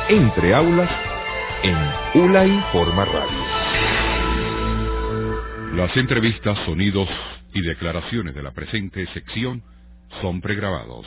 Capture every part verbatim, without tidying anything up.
Entre aulas en ULA Informa Radio. Las entrevistas, sonidos y declaraciones de la presente sección son pregrabados.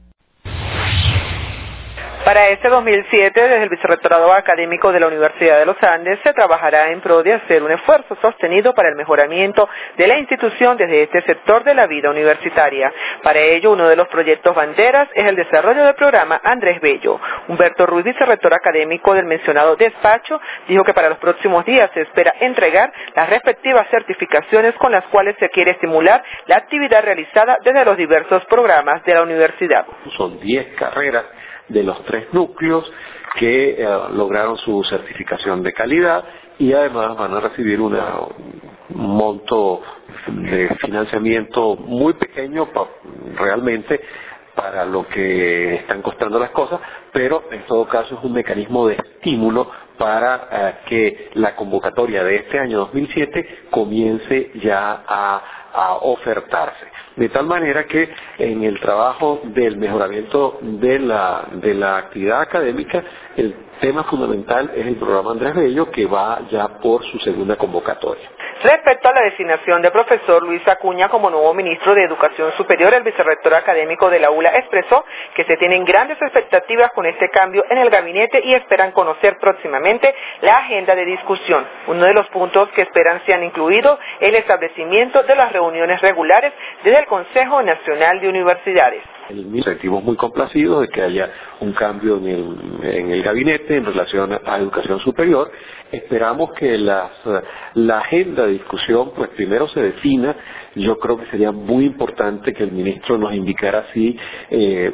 Para este dos mil siete, desde el Vicerrectorado Académico de la Universidad de los Andes, se trabajará en pro de hacer un esfuerzo sostenido para el mejoramiento de la institución desde este sector de la vida universitaria. Para ello, uno de los proyectos banderas es el desarrollo del programa Andrés Bello. Humberto Ruiz, vicerrector académico del mencionado despacho, dijo que para los próximos días se espera entregar las respectivas certificaciones con las cuales se quiere estimular la actividad realizada desde los diversos programas de la universidad. Son diez carreras de los tres núcleos que eh, lograron su certificación de calidad y además van a recibir una, un monto de financiamiento muy pequeño pa, realmente para lo que están costando las cosas, pero en todo caso es un mecanismo de estímulo para eh, que la convocatoria de este año dos mil siete comience ya a, a ofertarse. De tal manera que en el trabajo del mejoramiento de la, de la actividad académica, el tema fundamental es el programa Andrés Bello, que va ya por su segunda convocatoria. Respecto a la designación del profesor Luis Acuña como nuevo ministro de Educación Superior, el vicerrector académico de la ULA expresó que se tienen grandes expectativas con este cambio en el gabinete y esperan conocer próximamente la agenda de discusión. Uno de los puntos que esperan sean incluidos es el establecimiento de las reuniones regulares desde el Consejo Nacional de Universidades. Nos sentimos muy complacidos de que haya un cambio en el, en el gabinete en relación a educación superior. Esperamos que las, la agenda de discusión pues primero se defina. Yo creo que sería muy importante que el ministro nos indicara si eh,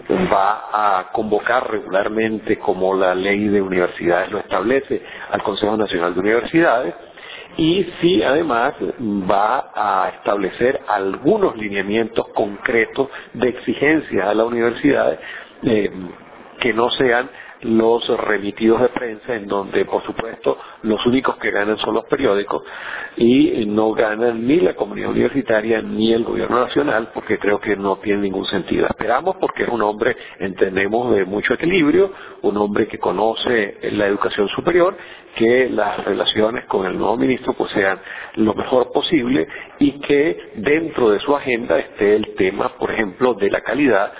va a convocar regularmente, como la ley de universidades lo establece, al Consejo Nacional de Universidades, y si además va a establecer algunos lineamientos concretos de exigencia a las universidades eh, que no sean los remitidos de prensa, en donde por supuesto los únicos que ganan son los periódicos y no ganan ni la comunidad universitaria ni el gobierno nacional, porque creo que no tiene ningún sentido. Esperamos, porque es un hombre, entendemos, de mucho equilibrio, un hombre que conoce la educación superior, que las relaciones con el nuevo ministro pues sean lo mejor posible y que dentro de su agenda esté el tema, por ejemplo, de la calidad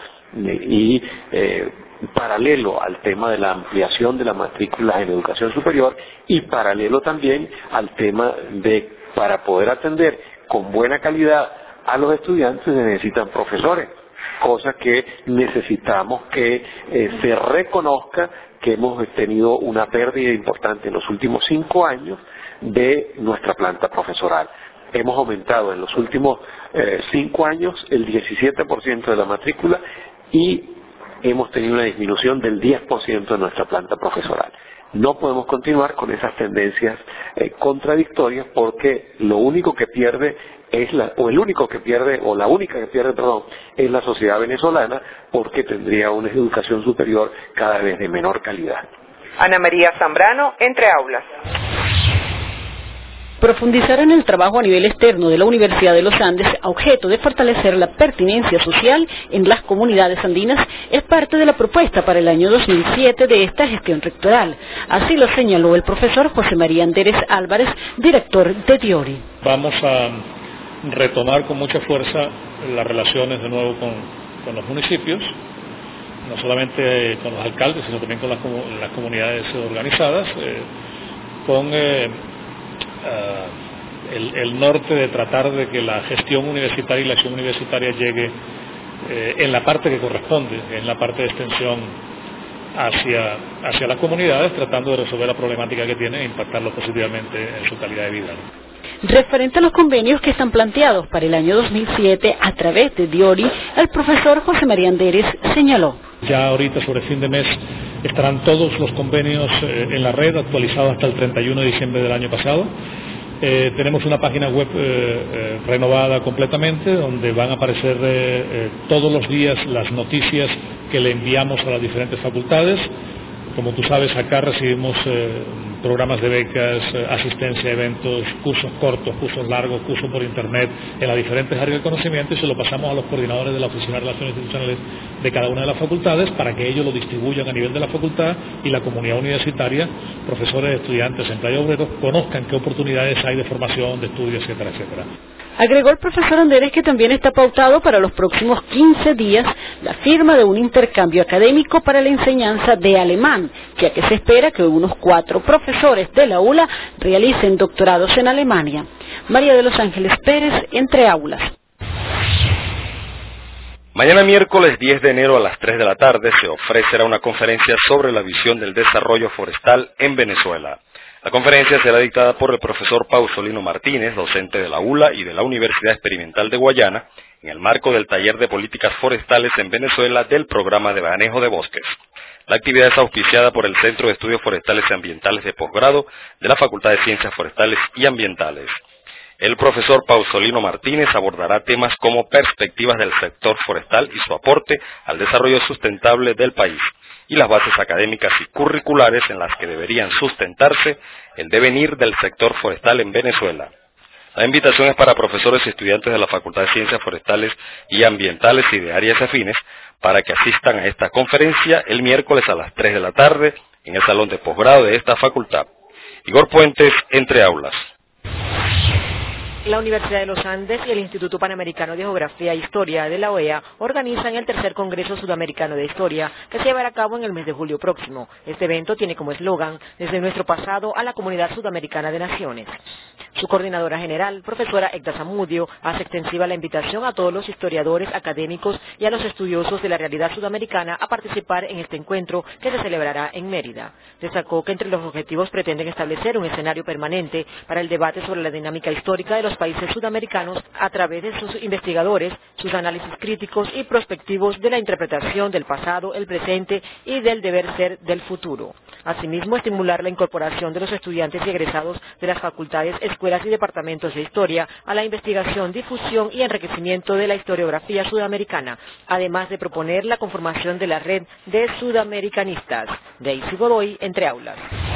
y eh, paralelo al tema de la ampliación de las matrículas en educación superior y paralelo también al tema de, para poder atender con buena calidad a los estudiantes se necesitan profesores, cosa que necesitamos que eh, se reconozca que hemos tenido una pérdida importante en los últimos cinco años de nuestra planta profesoral. Hemos aumentado en los últimos eh, cinco años el diecisiete por ciento de la matrícula y hemos tenido una disminución del diez por ciento de nuestra planta profesoral. No podemos continuar con esas tendencias eh, contradictorias, porque lo único que pierde es la, o el único que pierde, o la única que pierde, perdón, es la sociedad venezolana, porque tendría una educación superior cada vez de menor calidad. Ana María Zambrano, Entre Aulas. Profundizar en el trabajo a nivel externo de la Universidad de los Andes a objeto de fortalecer la pertinencia social en las comunidades andinas es parte de la propuesta para el año dos mil siete de esta gestión rectoral. Así lo señaló el profesor José María Anderes Álvarez, director de Diori. Vamos a retomar con mucha fuerza las relaciones de nuevo con, con los municipios, no solamente con los alcaldes, sino también con las, las comunidades organizadas, eh, con... Eh, Uh, el, el norte de tratar de que la gestión universitaria y la acción universitaria llegue eh, en la parte que corresponde, en la parte de extensión hacia, hacia las comunidades, tratando de resolver la problemática que tienen e impactarlo positivamente en su calidad de vida. Referente a los convenios que están planteados para el año dos mil siete a través de Diori, el profesor José María Anderes señaló. Ya ahorita sobre fin de mes estarán todos los convenios eh, en la red, actualizados hasta el treinta y uno de diciembre del año pasado. Eh, tenemos una página web eh, eh, renovada completamente, donde van a aparecer eh, eh, todos los días las noticias que le enviamos a las diferentes facultades. Como tú sabes, acá recibimos eh, programas de becas, asistencia a eventos, cursos cortos, cursos largos, cursos por internet en las diferentes áreas del conocimiento, y se lo pasamos a los coordinadores de la Oficina de Relaciones Institucionales de cada una de las facultades para que ellos lo distribuyan a nivel de la facultad y la comunidad universitaria, profesores, estudiantes, empleados obreros, conozcan qué oportunidades hay de formación, de estudio, etcétera, etcétera. Agregó el profesor Anderes que también está pautado para los próximos quince días la firma de un intercambio académico para la enseñanza de alemán, ya que se espera que unos cuatro profesores de la U L A realicen doctorados en Alemania. María de los Ángeles Pérez, Entre Aulas. Mañana miércoles diez de enero a las tres de la tarde se ofrecerá una conferencia sobre la visión del desarrollo forestal en Venezuela. La conferencia será dictada por el profesor Pausolino Martínez, docente de la U L A y de la Universidad Experimental de Guayana, en el marco del taller de políticas forestales en Venezuela del programa de manejo de bosques. La actividad es auspiciada por el Centro de Estudios Forestales y Ambientales de Posgrado de la Facultad de Ciencias Forestales y Ambientales. El profesor Pausolino Martínez abordará temas como perspectivas del sector forestal y su aporte al desarrollo sustentable del país, y las bases académicas y curriculares en las que deberían sustentarse el devenir del sector forestal en Venezuela. La invitación es para profesores y estudiantes de la Facultad de Ciencias Forestales y Ambientales y de áreas afines para que asistan a esta conferencia el miércoles a las tres de la tarde en el salón de posgrado de esta facultad. Igor Puentes, Entre Aulas. La Universidad de los Andes y el Instituto Panamericano de Geografía e Historia de la O E A organizan el tercer Congreso Sudamericano de Historia, que se llevará a cabo en el mes de julio próximo. Este evento tiene como eslogan, desde nuestro pasado a la comunidad sudamericana de naciones. Su coordinadora general, profesora Egda Zamudio, hace extensiva la invitación a todos los historiadores, académicos y a los estudiosos de la realidad sudamericana a participar en este encuentro que se celebrará en Mérida. Destacó que entre los objetivos pretenden establecer un escenario permanente para el debate sobre la dinámica histórica de los países sudamericanos a través de sus investigadores, sus análisis críticos y prospectivos de la interpretación del pasado, el presente y del deber ser del futuro. Asimismo, estimular la incorporación de los estudiantes y egresados de las facultades, escuelas y departamentos de historia a la investigación, difusión y enriquecimiento de la historiografía sudamericana, además de proponer la conformación de la red de sudamericanistas. Daisy Godoy, Entre Aulas.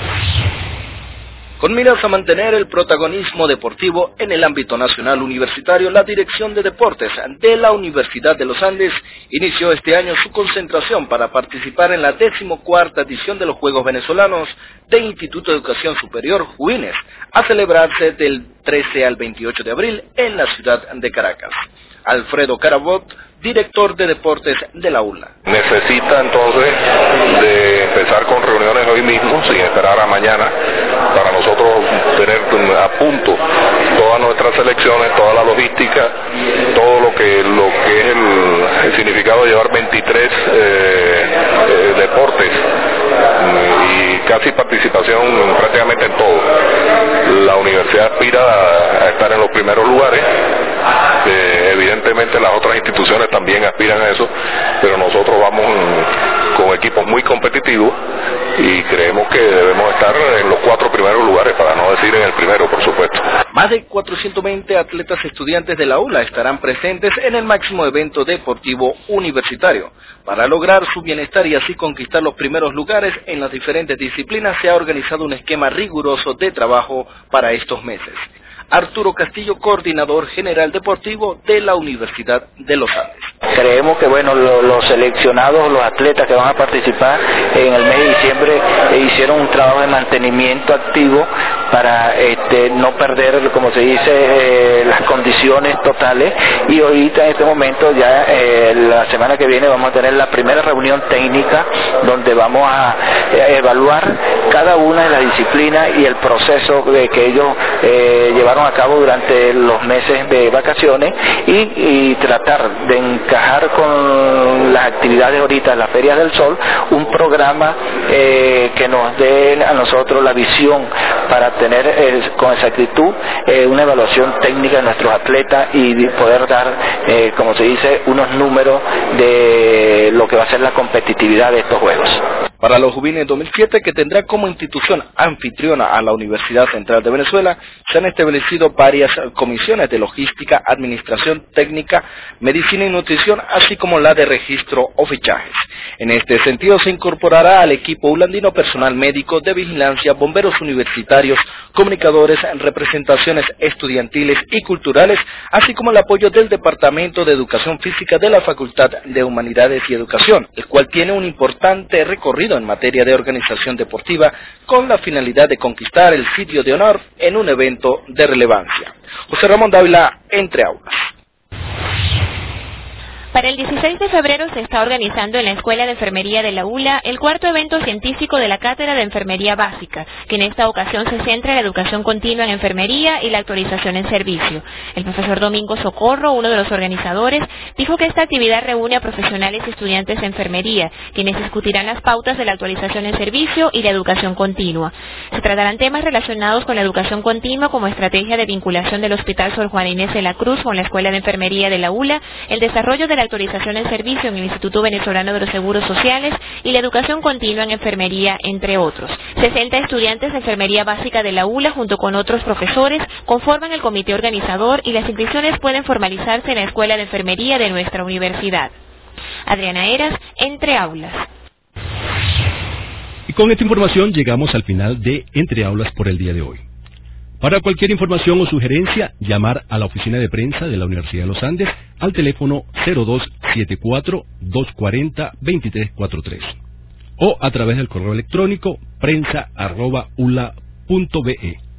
Con miras a mantener el protagonismo deportivo en el ámbito nacional universitario, la Dirección de Deportes de la Universidad de los Andes inició este año su concentración para participar en la decimocuarta edición de los Juegos Venezolanos de Instituto de Educación Superior Juines, a celebrarse del trece al veintiocho de abril en la ciudad de Caracas. Alfredo Carabot, director de Deportes de la U L A. Necesita entonces de empezar con reuniones hoy mismo, sin esperar a mañana, para nosotros tener a punto todas nuestras selecciones, toda la logística, todo lo que lo que es el, el significado de llevar veintitrés eh, eh, deportes y casi participación prácticamente en todo. La universidad aspira a, a estar en los primeros lugares. Eh, evidentemente las otras instituciones también aspiran a eso, pero nosotros vamos con equipos muy competitivos y creemos que debemos estar en los cuatro primeros lugares, para no decir en el primero, por supuesto. Más de cuatrocientos veinte atletas estudiantes de la U L A estarán presentes en el máximo evento deportivo universitario. Para lograr su bienestar y así conquistar los primeros lugares en las diferentes disciplinas, se ha organizado un esquema riguroso de trabajo para estos meses. Arturo Castillo, coordinador general deportivo de la Universidad de los Andes. Creemos que bueno, lo, los seleccionados, los atletas que van a participar en el mes de diciembre eh, hicieron un trabajo de mantenimiento activo para este, no perder, como se dice, eh, las condiciones totales, y ahorita en este momento ya eh, la semana que viene vamos a tener la primera reunión técnica donde vamos a eh, evaluar cada una de las disciplinas y el proceso de que ellos eh, llevaron a cabo durante los meses de vacaciones y, y tratar de encajar con las actividades ahorita, las ferias del sol, un programa eh, que nos dé a nosotros la visión para tener eh, con exactitud eh, una evaluación técnica de nuestros atletas y poder dar, eh, como se dice, unos números de lo que va a ser la competitividad de estos juegos. Para los Juvenil dos mil siete, que tendrá como institución anfitriona a la Universidad Central de Venezuela, se han establecido varias comisiones de logística, administración técnica, medicina y nutrición, así como la de registro o fichajes. En este sentido, se incorporará al equipo ulandino personal médico de vigilancia, bomberos universitarios, comunicadores, representaciones estudiantiles y culturales, así como el apoyo del Departamento de Educación Física de la Facultad de Humanidades y Educación, el cual tiene un importante recorrido en materia de organización deportiva con la finalidad de conquistar el sitio de honor en un evento de relevancia. José Ramón Dávila, Entre Aulas. Para el dieciséis de febrero se está organizando en la Escuela de Enfermería de la U L A el cuarto evento científico de la Cátedra de Enfermería Básica, que en esta ocasión se centra en la educación continua en enfermería y la actualización en servicio. El profesor Domingo Socorro, uno de los organizadores, dijo que esta actividad reúne a profesionales y estudiantes de enfermería, quienes discutirán las pautas de la actualización en servicio y la educación continua. Se tratarán temas relacionados con la educación continua como estrategia de vinculación del Hospital Sor Juana Inés de la Cruz con la Escuela de Enfermería de la U L A, el desarrollo de la actualización en servicio en el Instituto Venezolano de los Seguros Sociales y la educación continua en enfermería, entre otros. sesenta estudiantes de enfermería básica de la U L A junto con otros profesores conforman el comité organizador y las inscripciones pueden formalizarse en la Escuela de Enfermería de nuestra universidad. Adriana Eras, Entre Aulas. Y con esta información llegamos al final de Entre Aulas por el día de hoy. Para cualquier información o sugerencia, llamar a la oficina de prensa de la Universidad de los Andes al teléfono cero dos siete cuatro, dos cuatro cero, dos tres cuatro tres o a través del correo electrónico prensa arroba ula punto be.